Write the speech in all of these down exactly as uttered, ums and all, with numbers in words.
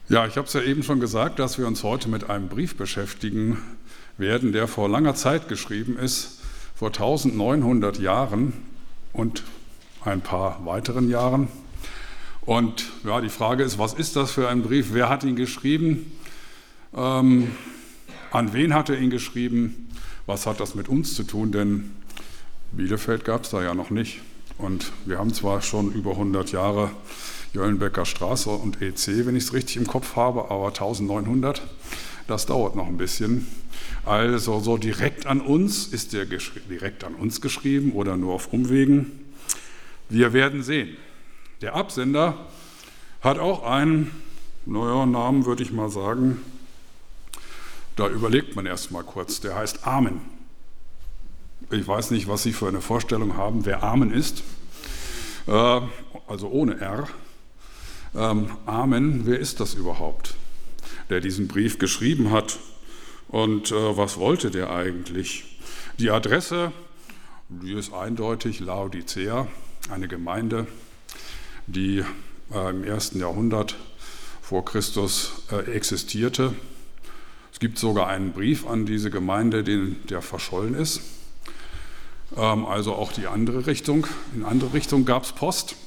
Ja, ich habe es ja eben schon gesagt, dass wir uns heute mit einem Brief beschäftigen werden, der vor langer Zeit geschrieben ist, vor neunzehnhundert Jahren und ein paar weiteren Jahren. Und ja, die Frage ist, was ist das für ein Brief? Wer hat ihn geschrieben? Ähm, an wen hat er ihn geschrieben? Was hat das mit uns zu tun? Denn Bielefeld gab es da ja noch nicht. Und wir haben zwar schon über hundert Jahre Jöllenbecker Straße und E C, wenn ich es richtig im Kopf habe, aber neunzehnhundert, das dauert noch ein bisschen. Also so direkt an uns, ist der direkt an uns geschrieben oder nur auf Umwegen? Wir werden sehen. Der Absender hat auch einen, naja, Namen würde ich mal sagen, da überlegt man erst mal kurz, der heißt Amen. Ich weiß nicht, was Sie für eine Vorstellung haben, wer Amen ist, äh, also ohne R. Ähm, Amen, wer ist das überhaupt, der diesen Brief geschrieben hat und äh, was wollte der eigentlich? Die Adresse, die ist eindeutig Laodicea, eine Gemeinde, die äh, im ersten Jahrhundert vor Christus äh, existierte. Es gibt sogar einen Brief an diese Gemeinde, den, der verschollen ist. Ähm, also auch die andere Richtung. In andere Richtung gab es Post.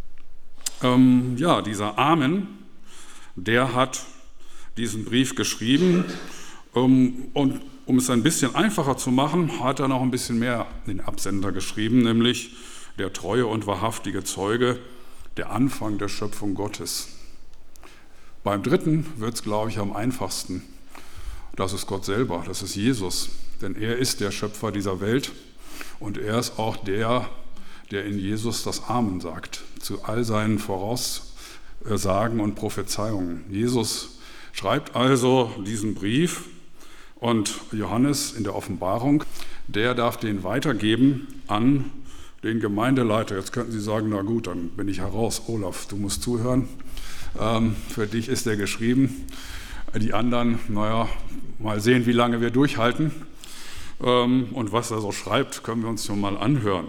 Ähm, ja, dieser Amen, der hat diesen Brief geschrieben. Ähm, und um es ein bisschen einfacher zu machen, hat er noch ein bisschen mehr den Absender geschrieben, nämlich der treue und wahrhaftige Zeuge, der Anfang der Schöpfung Gottes. Beim dritten wird es, glaube ich, am einfachsten. Das ist Gott selber, das ist Jesus, denn er ist der Schöpfer dieser Welt und er ist auch der, der in Jesus das Amen sagt, zu all seinen Voraussagen und Prophezeiungen. Jesus schreibt also diesen Brief und Johannes in der Offenbarung, der darf den weitergeben an den Gemeindeleiter. Jetzt könnten Sie sagen, na gut, dann bin ich heraus. Olaf, du musst zuhören. Ähm, für dich ist der geschrieben. Die anderen, naja, mal sehen, wie lange wir durchhalten. Ähm, und was er so schreibt, können wir uns schon mal anhören.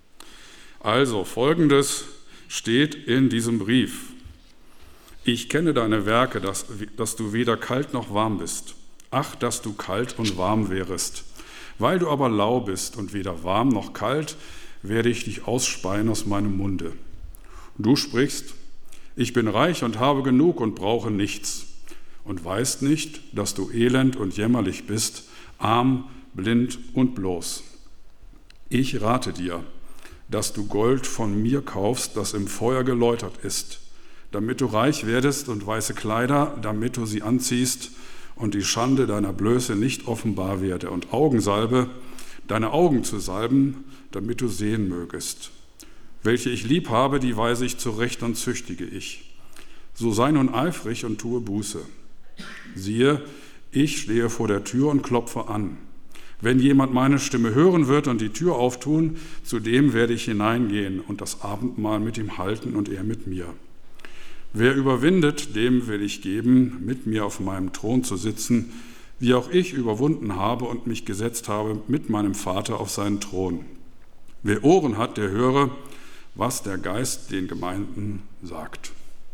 Also, Folgendes steht in diesem Brief. Ich kenne deine Werke, dass, dass du weder kalt noch warm bist. Ach, dass du kalt und warm wärest. Weil du aber lau bist und weder warm noch kalt, werde ich dich ausspeien aus meinem Munde. Du sprichst, ich bin reich und habe genug und brauche nichts und weißt nicht, dass du elend und jämmerlich bist, arm, blind und bloß. Ich rate dir, dass du Gold von mir kaufst, das im Feuer geläutert ist, damit du reich werdest und weiße Kleider, damit du sie anziehst und die Schande deiner Blöße nicht offenbar werde und Augensalbe, deine Augen zu salben, damit du sehen mögest. Welche ich lieb habe, die weise ich zurecht und züchtige ich. So sei nun eifrig und tue Buße. Siehe, ich stehe vor der Tür und klopfe an. Wenn jemand meine Stimme hören wird und die Tür auftun, zu dem werde ich hineingehen und das Abendmahl mit ihm halten und er mit mir. Wer überwindet, dem will ich geben, mit mir auf meinem Thron zu sitzen, wie auch ich überwunden habe und mich gesetzt habe mit meinem Vater auf seinen Thron. Wer Ohren hat, der höre, was der Geist den Gemeinden sagt.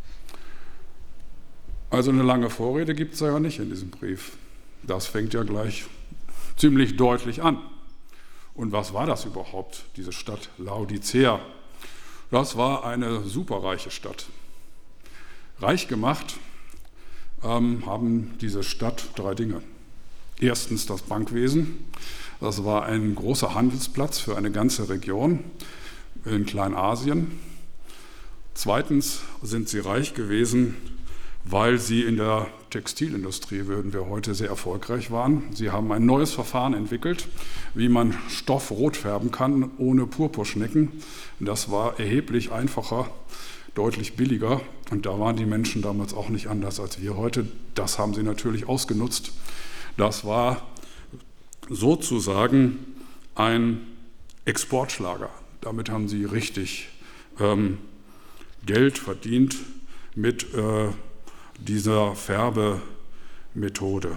Also eine lange Vorrede gibt es ja nicht in diesem Brief. Das fängt ja gleich ziemlich deutlich an. Und was war das überhaupt, diese Stadt Laodicea? Das war eine superreiche Stadt. Reich gemacht ähm, haben diese Stadt drei Dinge. Erstens das Bankwesen. Das war ein großer Handelsplatz für eine ganze Region in Kleinasien. Zweitens sind sie reich gewesen, weil sie in der Textilindustrie, würden wir heute, sehr erfolgreich waren. Sie haben ein neues Verfahren entwickelt, wie man Stoff rot färben kann, ohne Purpurschnecken. Das war erheblich einfacher, deutlich billiger. Und da waren die Menschen damals auch nicht anders als wir heute. Das haben sie natürlich ausgenutzt. Das war sozusagen ein Exportschlager. Damit haben sie richtig ähm, Geld verdient mit äh, dieser Färbemethode.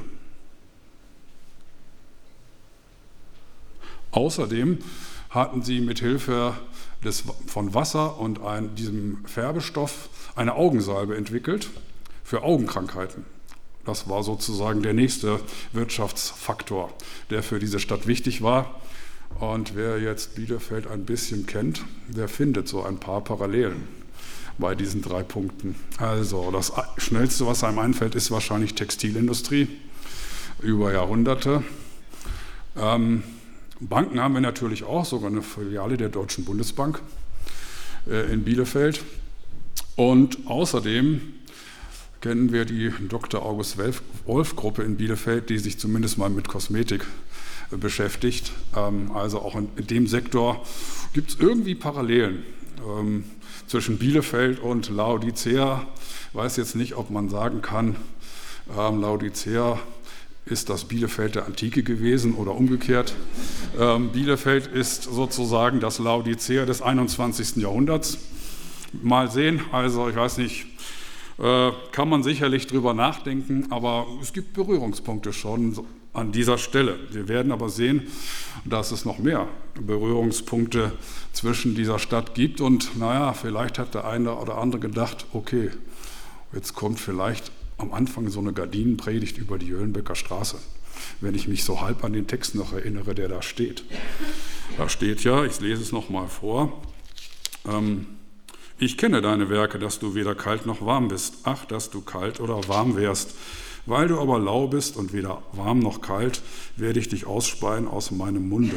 Außerdem hatten sie mit Hilfe des, von Wasser und ein, diesem Färbestoff eine Augensalbe entwickelt für Augenkrankheiten. Das war sozusagen der nächste Wirtschaftsfaktor, der für diese Stadt wichtig war. Und wer jetzt Bielefeld ein bisschen kennt, der findet so ein paar Parallelen bei diesen drei Punkten. Also das Schnellste, was einem einfällt, ist wahrscheinlich Textilindustrie über Jahrhunderte. Ähm, Banken haben wir natürlich auch, sogar eine Filiale der Deutschen Bundesbank äh, in Bielefeld. Und außerdem kennen wir die Doktor August Wolf Gruppe in Bielefeld, die sich zumindest mal mit Kosmetik äh, beschäftigt. Ähm, also auch in, in dem Sektor gibt es irgendwie Parallelen ähm, zwischen Bielefeld und Laodicea. Ich weiß jetzt nicht, ob man sagen kann, ähm, Laodicea ist das Bielefeld der Antike gewesen oder umgekehrt. Ähm, Bielefeld ist sozusagen das Laodicea des einundzwanzigsten Jahrhunderts. Mal sehen, also ich weiß nicht, äh, kann man sicherlich drüber nachdenken, aber es gibt Berührungspunkte schon an dieser Stelle. Wir werden aber sehen, dass es noch mehr Berührungspunkte zwischen dieser Stadt gibt und naja, vielleicht hat der eine oder andere gedacht, okay, jetzt kommt vielleicht am Anfang so eine Gardinenpredigt über die Jöllenbecker Straße, wenn ich mich so halb an den Text noch erinnere, der da steht. Da steht ja, ich lese es nochmal vor, ähm, ich kenne deine Werke, dass du weder kalt noch warm bist. Ach, dass du kalt oder warm wärst. Weil du aber lau bist und weder warm noch kalt, werde ich dich ausspeien aus meinem Munde.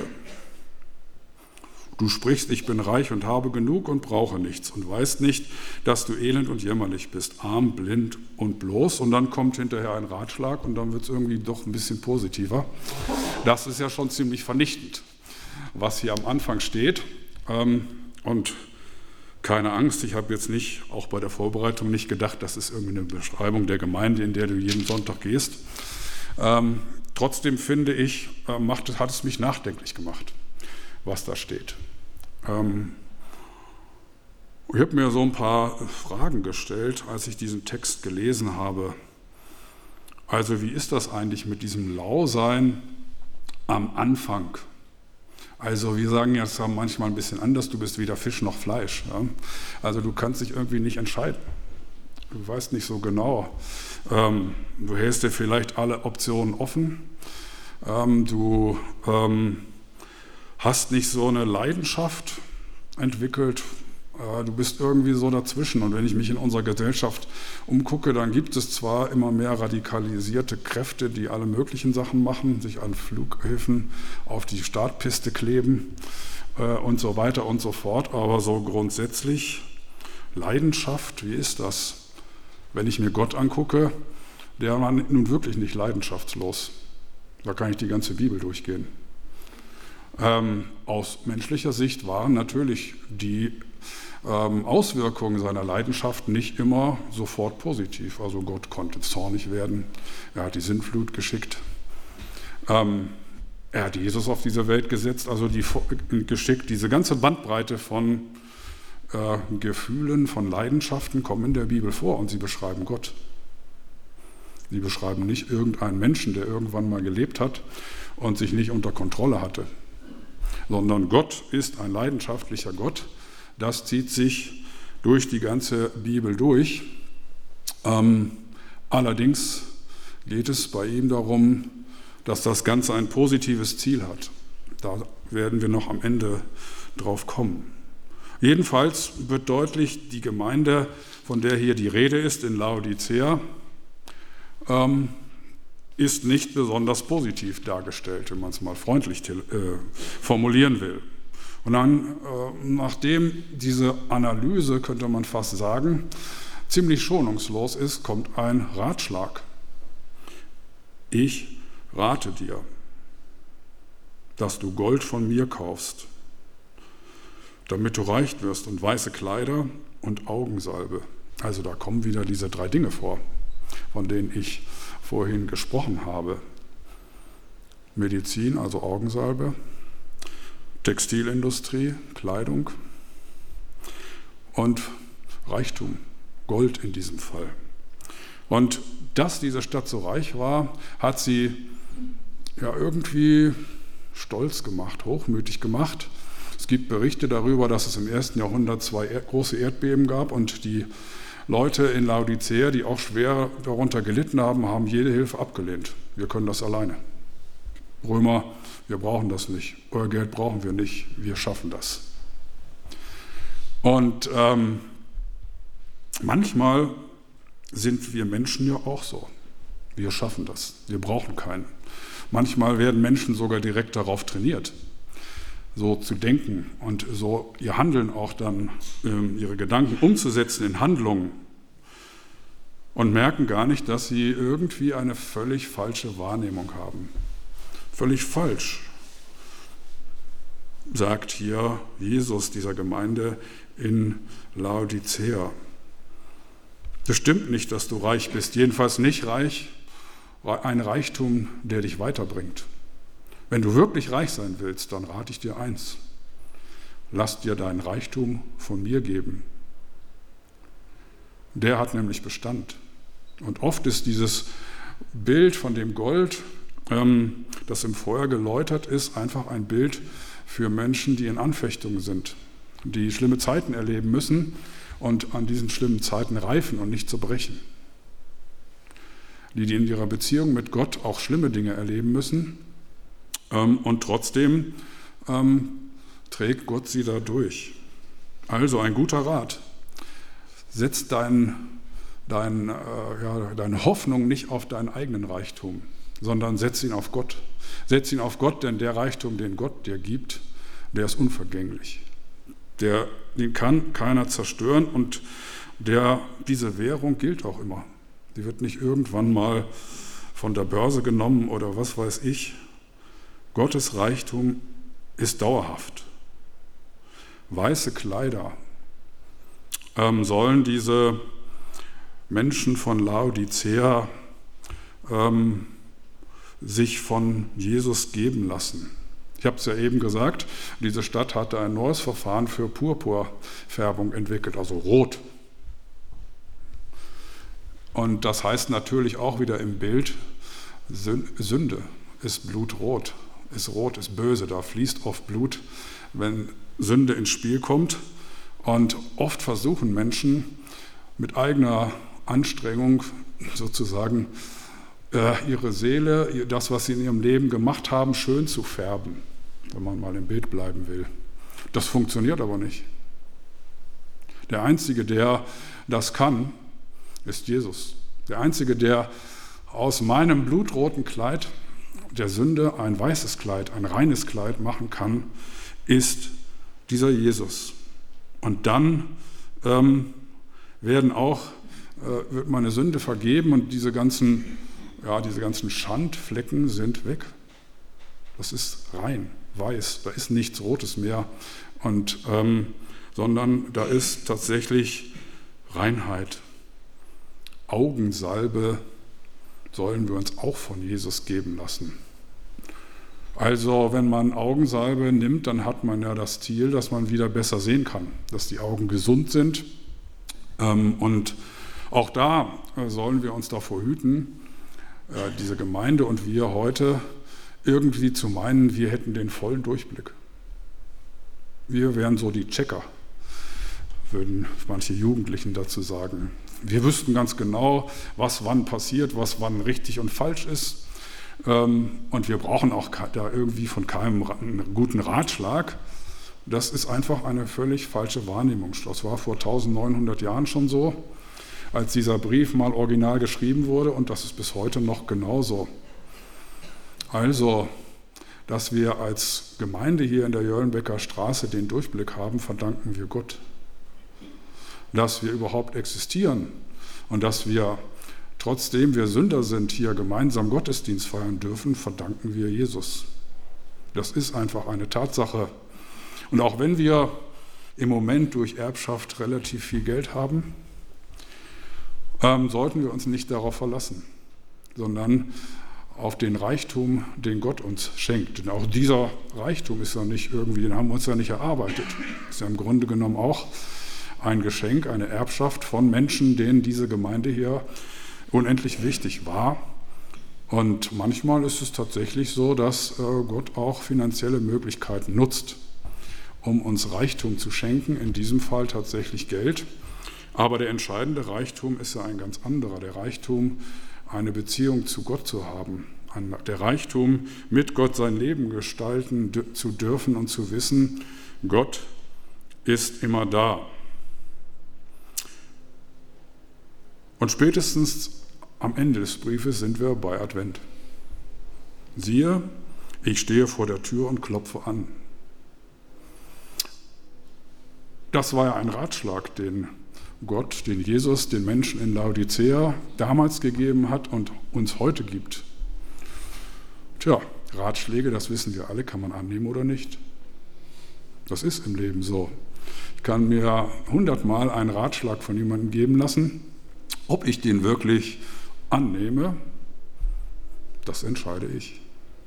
Du sprichst, ich bin reich und habe genug und brauche nichts und weißt nicht, dass du elend und jämmerlich bist, arm, blind und bloß. Und dann kommt hinterher ein Ratschlag und dann wird es irgendwie doch ein bisschen positiver. Das ist ja schon ziemlich vernichtend, was hier am Anfang steht. Und keine Angst, ich habe jetzt nicht, auch bei der Vorbereitung nicht gedacht, das ist irgendwie eine Beschreibung der Gemeinde, in der du jeden Sonntag gehst. Ähm, trotzdem finde ich, äh, macht, hat es mich nachdenklich gemacht, was da steht. Ähm, ich habe mir so ein paar Fragen gestellt, als ich diesen Text gelesen habe. Also wie ist das eigentlich mit diesem Lausein am Anfang? Also wir sagen jetzt manchmal ein bisschen anders, du bist weder Fisch noch Fleisch. Ja? Also du kannst dich irgendwie nicht entscheiden. Du weißt nicht so genau. Ähm, du hältst dir vielleicht alle Optionen offen. Ähm, du ähm, hast nicht so eine Leidenschaft entwickelt. Äh, du bist irgendwie so dazwischen. Und wenn ich mich in unserer Gesellschaft umgucke, dann gibt es zwar immer mehr radikalisierte Kräfte, die alle möglichen Sachen machen, sich an Flughäfen auf die Startpiste kleben äh, und so weiter und so fort. Aber so grundsätzlich Leidenschaft, wie ist das? Wenn ich mir Gott angucke, der war nun wirklich nicht leidenschaftslos. Da kann ich die ganze Bibel durchgehen. Ähm, aus menschlicher Sicht waren natürlich die ähm, Auswirkungen seiner Leidenschaft nicht immer sofort positiv. Also Gott konnte zornig werden, er hat die Sintflut geschickt, ähm, er hat Jesus auf diese Welt gesetzt, also die, geschickt. Diese ganze Bandbreite von äh, Gefühlen, von Leidenschaften kommen in der Bibel vor und sie beschreiben Gott. Sie beschreiben nicht irgendeinen Menschen, der irgendwann mal gelebt hat und sich nicht unter Kontrolle hatte, sondern Gott ist ein leidenschaftlicher Gott. Das zieht sich durch die ganze Bibel durch. Ähm, allerdings geht es bei ihm darum, dass das Ganze ein positives Ziel hat. Da werden wir noch am Ende drauf kommen. Jedenfalls wird deutlich, die Gemeinde, von der hier die Rede ist, in Laodicea, ähm, ist nicht besonders positiv dargestellt, wenn man es mal freundlich äh, formulieren will. Und dann, äh, nachdem diese Analyse, könnte man fast sagen, ziemlich schonungslos ist, kommt ein Ratschlag. Ich rate dir, dass du Gold von mir kaufst, damit du reich wirst und weiße Kleider und Augensalbe. Also da kommen wieder diese drei Dinge vor, von denen ich vorhin gesprochen habe. Medizin, also Augensalbe, Textilindustrie, Kleidung und Reichtum, Gold in diesem Fall. Und dass diese Stadt so reich war, hat sie ja irgendwie stolz gemacht, hochmütig gemacht. Es gibt Berichte darüber, dass es im ersten Jahrhundert zwei große Erdbeben gab und die Leute in Laodicea, die auch schwer darunter gelitten haben, haben jede Hilfe abgelehnt. Wir können das alleine. Römer, wir brauchen das nicht. Euer Geld brauchen wir nicht. Wir schaffen das. Und ähm, manchmal sind wir Menschen ja auch so. Wir schaffen das. Wir brauchen keinen. Manchmal werden Menschen sogar direkt darauf trainiert, so zu denken und so ihr Handeln auch dann, ähm, ihre Gedanken umzusetzen in Handlungen und merken gar nicht, dass sie irgendwie eine völlig falsche Wahrnehmung haben. Völlig falsch, sagt hier Jesus dieser Gemeinde in Laodicea. Es stimmt nicht, dass du reich bist, jedenfalls nicht reich, ein Reichtum, der dich weiterbringt. Wenn du wirklich reich sein willst, dann rate ich dir eins: Lass dir deinen Reichtum von mir geben. Der hat nämlich Bestand. Und oft ist dieses Bild von dem Gold, ähm, das im Feuer geläutert ist, einfach ein Bild für Menschen, die in Anfechtungen sind, die schlimme Zeiten erleben müssen und an diesen schlimmen Zeiten reifen und nicht zerbrechen. Die, die in ihrer Beziehung mit Gott auch schlimme Dinge erleben müssen, ähm, und trotzdem ähm, trägt Gott sie da durch. Also ein guter Rat: Setz dein, dein, äh, ja, deine Hoffnung nicht auf deinen eigenen Reichtum, sondern setz ihn auf Gott. Setz ihn auf Gott, denn der Reichtum, den Gott dir gibt, der ist unvergänglich. Der, den kann keiner zerstören, und der, diese Währung gilt auch immer. Die wird nicht irgendwann mal von der Börse genommen oder was weiß ich. Gottes Reichtum ist dauerhaft. Weiße Kleider ähm, sollen diese Menschen von Laodicea ähm, sich von Jesus geben lassen. Ich habe es ja eben gesagt, diese Stadt hatte ein neues Verfahren für Purpurfärbung entwickelt, also rot. Und das heißt natürlich auch wieder im Bild, Sünde ist blutrot, ist rot, ist böse, da fließt oft Blut, wenn Sünde ins Spiel kommt. Und oft versuchen Menschen mit eigener Anstrengung sozusagen ihre Seele, das, was sie in ihrem Leben gemacht haben, schön zu färben, wenn man mal im Bild bleiben will. Das funktioniert aber nicht. Der Einzige, der das kann, ist Jesus. Der Einzige, der aus meinem blutroten Kleid der Sünde ein weißes Kleid, ein reines Kleid machen kann, ist dieser Jesus. Und dann ähm, werden auch, äh, wird meine Sünde vergeben, und diese ganzen, ja, diese ganzen Schandflecken sind weg. Das ist rein, weiß, da ist nichts Rotes mehr, und, ähm, sondern da ist tatsächlich Reinheit. Augensalbe sollen wir uns auch von Jesus geben lassen. Also wenn man Augensalbe nimmt, dann hat man ja das Ziel, dass man wieder besser sehen kann, dass die Augen gesund sind. Und auch da sollen wir uns davor hüten, diese Gemeinde und wir heute irgendwie zu meinen, wir hätten den vollen Durchblick. Wir wären so die Checker, würden manche Jugendlichen dazu sagen. Wir wüssten ganz genau, was wann passiert, was wann richtig und falsch ist. Und wir brauchen auch da irgendwie von keinem einen guten Ratschlag. Das ist einfach eine völlig falsche Wahrnehmung. Das war vor neunzehnhundert Jahren schon so, als dieser Brief mal original geschrieben wurde, und das ist bis heute noch genauso. Also, dass wir als Gemeinde hier in der Jöllenbecker Straße den Durchblick haben, verdanken wir Gott. Dass wir überhaupt existieren und dass wir, trotzdem wir Sünder sind, hier gemeinsam Gottesdienst feiern dürfen, verdanken wir Jesus. Das ist einfach eine Tatsache. Und auch wenn wir im Moment durch Erbschaft relativ viel Geld haben, ähm, sollten wir uns nicht darauf verlassen, sondern auf den Reichtum, den Gott uns schenkt. Denn auch dieser Reichtum ist ja nicht irgendwie, den haben wir uns ja nicht erarbeitet. Ist ja im Grunde genommen auch ein Geschenk, eine Erbschaft von Menschen, denen diese Gemeinde hier unendlich wichtig war. Und manchmal ist es tatsächlich so, dass Gott auch finanzielle Möglichkeiten nutzt, um uns Reichtum zu schenken, in diesem Fall tatsächlich Geld. Aber der entscheidende Reichtum ist ja ein ganz anderer. Der Reichtum, eine Beziehung zu Gott zu haben. Der Reichtum, mit Gott sein Leben gestalten zu dürfen und zu wissen, Gott ist immer da. Und spätestens am Ende des Briefes sind wir bei Advent. Siehe, ich stehe vor der Tür und klopfe an. Das war ja ein Ratschlag, den Gott, den Jesus, den Menschen in Laodicea damals gegeben hat und uns heute gibt. Tja, Ratschläge, das wissen wir alle, kann man annehmen oder nicht. Das ist im Leben so. Ich kann mir hundertmal einen Ratschlag von jemandem geben lassen. Ob ich den wirklich annehme, das entscheide ich.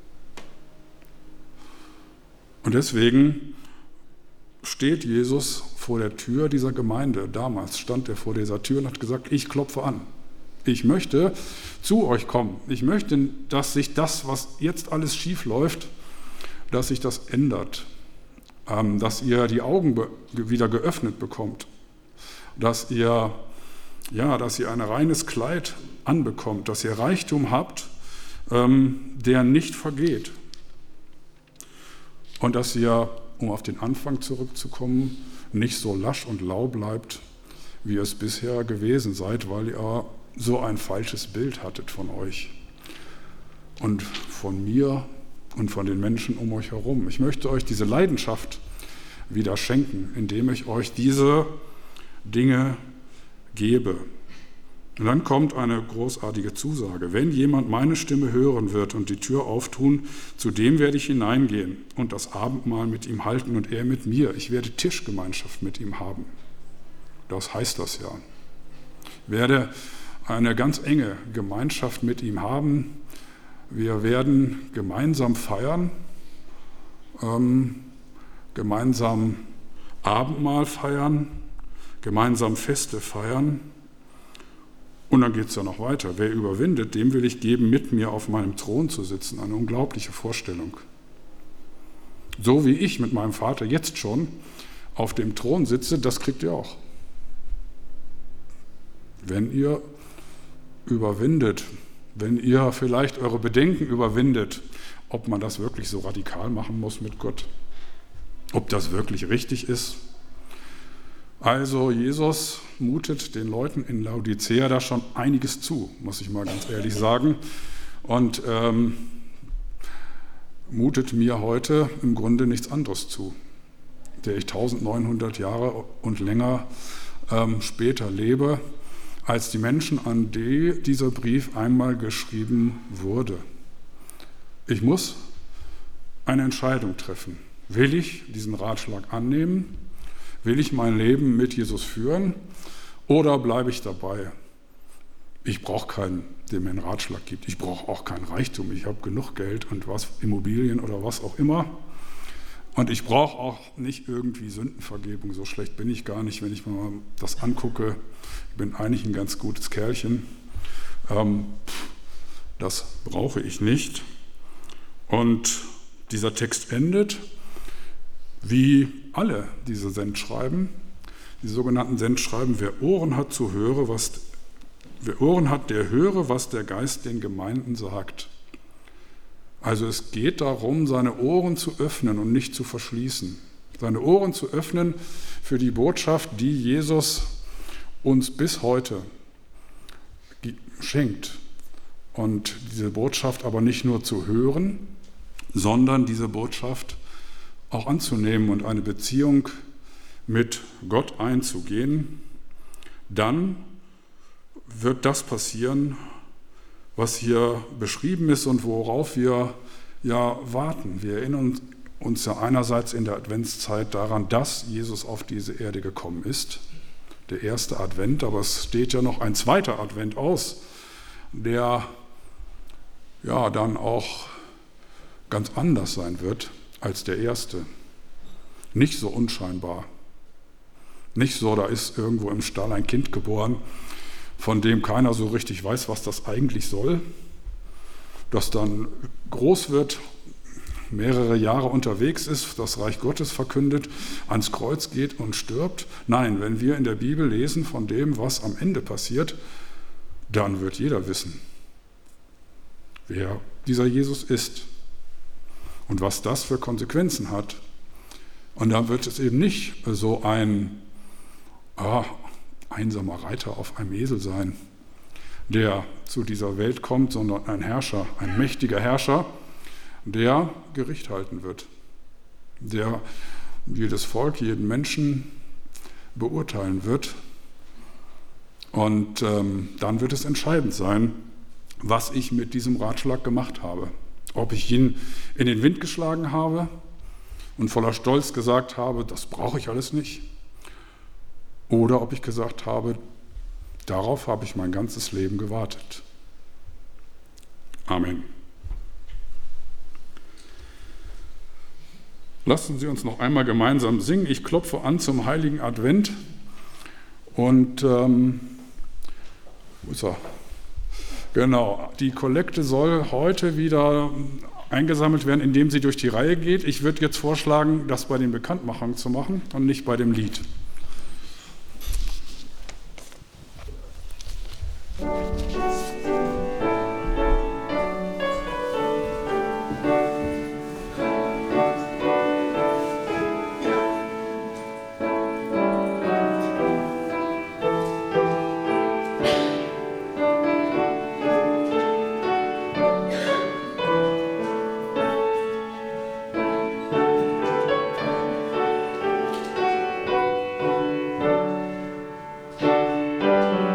Und deswegen steht Jesus vor der Tür dieser Gemeinde. Damals stand er vor dieser Tür und hat gesagt, ich klopfe an. Ich möchte zu euch kommen. Ich möchte, dass sich das, was jetzt alles schief läuft, dass sich das ändert. Ähm, dass ihr die Augen be- wieder geöffnet bekommt. Dass ihr, ja, dass ihr ein reines Kleid anbekommt. Dass ihr Reichtum habt, ähm, der nicht vergeht. Und dass ihr, um auf den Anfang zurückzukommen, nicht so lasch und lau bleibt, wie ihr es bisher gewesen seid, weil ihr so ein falsches Bild hattet von euch und von mir und von den Menschen um euch herum. Ich möchte euch diese Leidenschaft wieder schenken, indem ich euch diese Dinge gebe. Und dann kommt eine großartige Zusage. Wenn jemand meine Stimme hören wird und die Tür auftun, zu dem werde ich hineingehen und das Abendmahl mit ihm halten und er mit mir. Ich werde Tischgemeinschaft mit ihm haben. Das heißt das ja. Ich werde eine ganz enge Gemeinschaft mit ihm haben. Wir werden gemeinsam feiern, ähm, gemeinsam Abendmahl feiern, gemeinsam Feste feiern. Und dann geht es ja noch weiter. Wer überwindet, dem will ich geben, mit mir auf meinem Thron zu sitzen. Eine unglaubliche Vorstellung. So wie ich mit meinem Vater jetzt schon auf dem Thron sitze, das kriegt ihr auch. Wenn ihr überwindet, wenn ihr vielleicht eure Bedenken überwindet, ob man das wirklich so radikal machen muss mit Gott, ob das wirklich richtig ist. Also Jesus mutet den Leuten in Laodicea da schon einiges zu, muss ich mal ganz ehrlich sagen, und ähm, mutet mir heute im Grunde nichts anderes zu, der ich eintausendneunhundert Jahre und länger ähm, später lebe, als die Menschen, an die dieser Brief einmal geschrieben wurde. Ich muss eine Entscheidung treffen. Will ich diesen Ratschlag annehmen? Will ich mein Leben mit Jesus führen? Oder bleibe ich dabei? Ich brauche keinen, der mir einen Ratschlag gibt. Ich brauche auch keinen Reichtum. Ich habe genug Geld und was, Immobilien oder was auch immer. Und ich brauche auch nicht irgendwie Sündenvergebung. So schlecht bin ich gar nicht, wenn ich mir mal das angucke. Ich bin eigentlich ein ganz gutes Kerlchen. Ähm, das brauche ich nicht. Und dieser Text endet, wie alle diese Sendschreiben, die sogenannten Sendschreiben, wer Ohren hat zu hören, was, wer Ohren hat, der höre, was der Geist den Gemeinden sagt. Also es geht darum, seine Ohren zu öffnen und nicht zu verschließen. Seine Ohren zu öffnen für die Botschaft, die Jesus uns bis heute schenkt. Und diese Botschaft aber nicht nur zu hören, sondern diese Botschaft auch anzunehmen und eine Beziehung mit Gott einzugehen. Dann wird das passieren, was hier beschrieben ist und worauf wir ja warten. Wir erinnern uns ja einerseits in der Adventszeit daran, dass Jesus auf diese Erde gekommen ist, der erste Advent, aber es steht ja noch ein zweiter Advent aus, der ja dann auch ganz anders sein wird als der erste. Nicht so unscheinbar. Nicht so, da ist irgendwo im Stall ein Kind geboren, von dem keiner so richtig weiß, was das eigentlich soll, das dann groß wird, mehrere Jahre unterwegs ist, das Reich Gottes verkündet, ans Kreuz geht und stirbt. Nein, wenn wir in der Bibel lesen von dem, was am Ende passiert, dann wird jeder wissen, wer dieser Jesus ist und was das für Konsequenzen hat. Und dann wird es eben nicht so ein ah, einsamer Reiter auf einem Esel sein, der zu dieser Welt kommt, sondern ein Herrscher, ein mächtiger Herrscher, der Gericht halten wird, der jedes Volk, jeden Menschen beurteilen wird. Und ähm, dann wird es entscheidend sein, was ich mit diesem Ratschlag gemacht habe. Ob ich ihn in den Wind geschlagen habe und voller Stolz gesagt habe, das brauche ich alles nicht. Oder ob ich gesagt habe, darauf habe ich mein ganzes Leben gewartet. Amen. Lassen Sie uns noch einmal gemeinsam singen. Ich klopfe an zum heiligen Advent. Und ähm, wo ist er? Genau, die Kollekte soll heute wieder eingesammelt werden, indem sie durch die Reihe geht. Ich würde jetzt vorschlagen, das bei den Bekanntmachungen zu machen und nicht bei dem Lied.